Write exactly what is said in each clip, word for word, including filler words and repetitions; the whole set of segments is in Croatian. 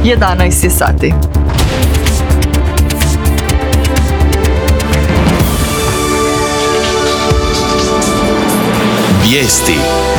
jedanaest je sati. Vijesti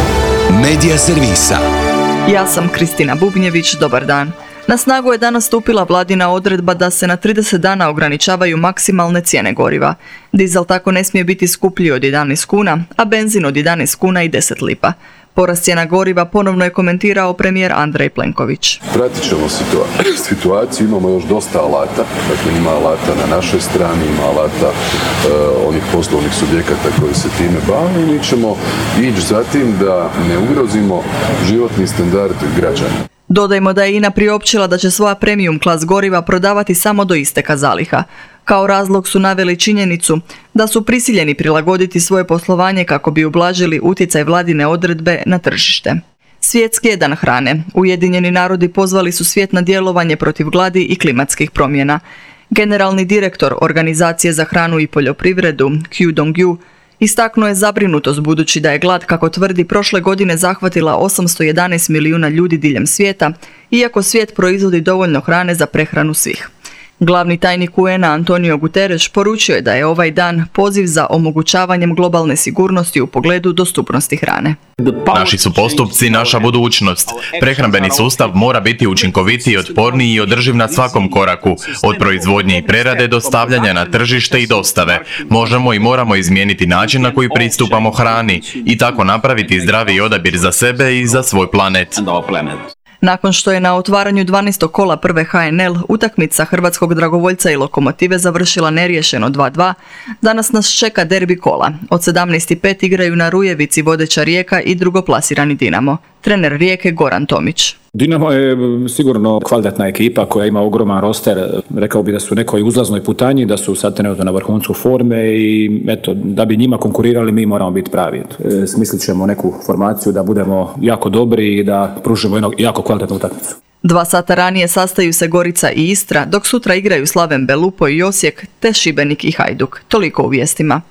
Medija servisa. Ja sam Kristina Bubnjević, dobar dan. Na snagu je danas stupila vladina odredba da se na trideset dana ograničavaju maksimalne cijene goriva. Dizel tako ne smije biti skuplji od jedanaest kuna, a benzin od jedanaest kuna i deset lipa. Porast cijena goriva ponovno je komentirao premijer Andrej Plenković. Pratit ćemo situa- situaciju, imamo još dosta alata, dakle ima alata na našoj strani, ima alata uh, onih poslovnih subjekata koji se time bave i mi ćemo ići za tim da ne ugrozimo životni standard građana. Dodajmo da je I N A priopćila da će svoja premium klas goriva prodavati samo do isteka zaliha. Kao razlog su naveli činjenicu da su prisiljeni prilagoditi svoje poslovanje kako bi ublažili utjecaj vladine odredbe na tržište. Svjetski je dan hrane. Ujedinjeni narodi pozvali su svijet na djelovanje protiv gladi i klimatskih promjena. Generalni direktor Organizacije za hranu i poljoprivredu, Q Dong-ju, istaknuo je zabrinutost budući da je glad, kako tvrdi, prošle godine zahvatila osamsto jedanaest milijuna ljudi diljem svijeta, iako svijet proizvodi dovoljno hrane za prehranu svih. Glavni tajnik U N A Antonio Guterres poručio je da je ovaj dan poziv za omogućavanjem globalne sigurnosti u pogledu dostupnosti hrane. Naši su postupci naša budućnost. Prehrambeni sustav mora biti učinkovitiji, otporniji i održiv na svakom koraku, od proizvodnje i prerade do stavljanja na tržište i dostave. Možemo i moramo izmijeniti način na koji pristupamo hrani i tako napraviti zdravi odabir za sebe i za svoj planet. Nakon što je na otvaranju dvanaestog kola prve H N L utakmica Hrvatskog dragovoljca i Lokomotive završila neriješeno dva dva, danas nas čeka derbi kola. Od sedamnaest i pet igraju na Rujevici vodeća Rijeka i drugoplasirani Dinamo. Trener Rijeke Goran Tomić. Dinamo je sigurno kvalitetna ekipa koja ima ogroman roster. Rekao bi da su u nekoj uzlaznoj putanji, da su sad trenutno na vrhuncu forme i eto, da bi njima konkurirali mi moramo biti pravi. E, smislit ćemo neku formaciju da budemo jako dobri i da pružimo jednu jako kvalitetnu utakmicu. Dva sata ranije sastaju se Gorica i Istra, dok sutra igraju Slaven Belupo i Osijek, te Šibenik i Hajduk. Toliko u vijestima.